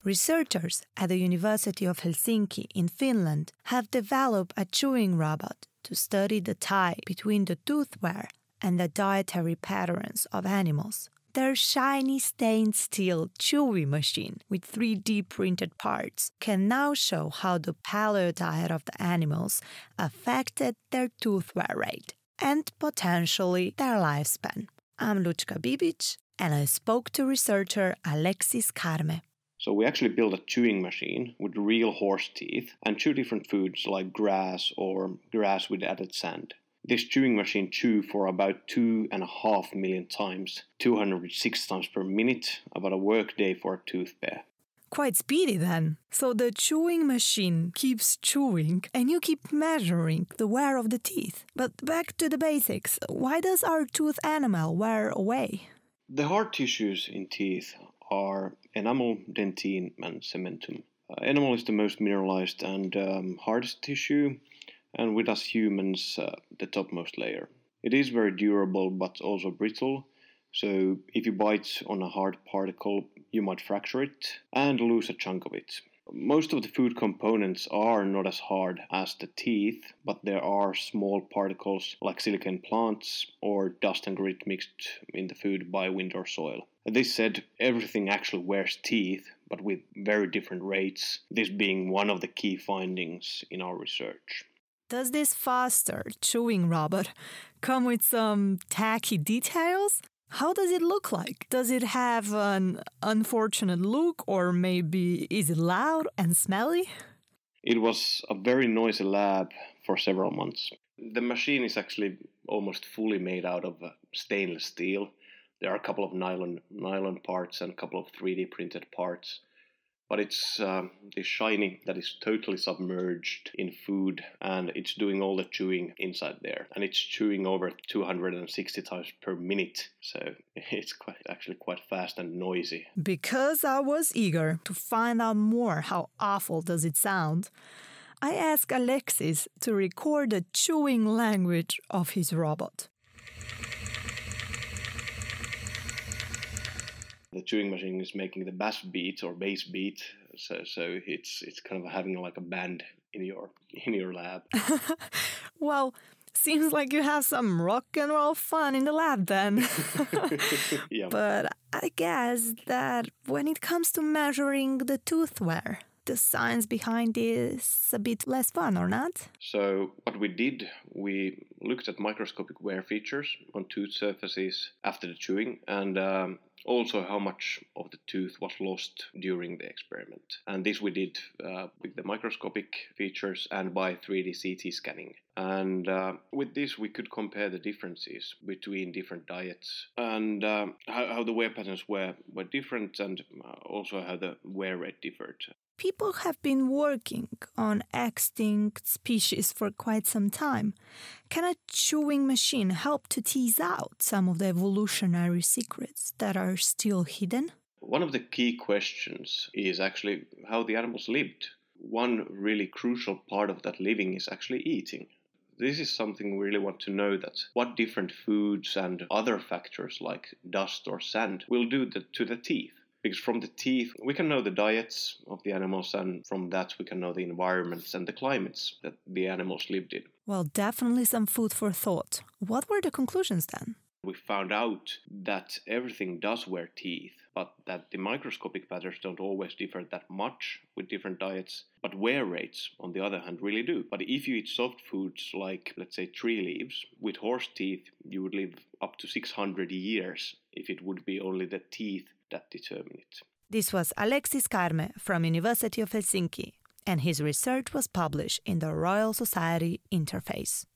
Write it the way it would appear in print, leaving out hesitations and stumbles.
Researchers at the University of Helsinki in Finland have developed a chewing robot to study the tie between the tooth wear and the dietary patterns of animals. Their shiny stained steel chewing machine with 3D printed parts can now show how the paleo diet of the animals affected their tooth wear rate and potentially their lifespan. I'm Lučka Bibic, and I spoke to researcher Alexis Karme. So we actually built a chewing machine with real horse teeth and chew different foods like grass or grass with added sand. This chewing machine chews for about 2.5 million times, 206 times per minute, about a workday for a tooth pair. Quite speedy then. So the chewing machine keeps chewing and you keep measuring the wear of the teeth. But back to the basics. Why does our tooth enamel wear away? The hard tissues in teeth are enamel, dentine, and cementum. Enamel is the most mineralized and hardest tissue, and with us humans, the topmost layer. It is very durable but also brittle, so if you bite on a hard particle, you might fracture it and lose a chunk of it. Most of the food components are not as hard as the teeth, but there are small particles like silica in plants or dust and grit mixed in the food by wind or soil. This said, everything actually wears teeth, but with very different rates, this being one of the key findings in our research. Does this faster chewing robot come with some tacky details? How does it look like? Does it have an unfortunate look, or maybe is it loud and smelly? It was a very noisy lab for several months. The machine is actually almost fully made out of stainless steel. There are a couple of nylon parts and a couple of 3D printed parts. But it's shiny that is totally submerged in food, and it's doing all the chewing inside there. And it's chewing over 260 times per minute, so it's actually quite fast and noisy. Because I was eager to find out more how awful does it sound, I asked Alexis to record the chewing language of his robot. The chewing machine is making the bass beat or bass beat, so it's kind of having like a band in your lab. Well, seems like you have some rock and roll fun in the lab then. Yeah. But I guess that when it comes to measuring the tooth wear, the science behind is a bit less fun, or not? So what we did, we looked at microscopic wear features on tooth surfaces after the chewing, and also how much of the tooth was lost during the experiment. And this we did with the microscopic features and by 3D CT scanning. And with this we could compare the differences between different diets and how the wear patterns were different, and also how the wear rate differed. People have been working on extinct species for quite some time. Can a chewing machine help to tease out some of the evolutionary secrets that are still hidden? One of the key questions is actually how the animals lived. One really crucial part of that living is actually eating. This is something we really want to know, that what different foods and other factors like dust or sand will do to the teeth. Because from the teeth, we can know the diets of the animals, and from that we can know the environments and the climates that the animals lived in. Well, definitely some food for thought. What were the conclusions then? We found out that everything does wear teeth, but that the microscopic patterns don't always differ that much with different diets. But wear rates, on the other hand, really do. But if you eat soft foods like, let's say, tree leaves, with horse teeth, you would live up to 600 years if it would be only the teeth that determine it. This was Alexis Karme from University of Helsinki, and his research was published in the Royal Society Interface.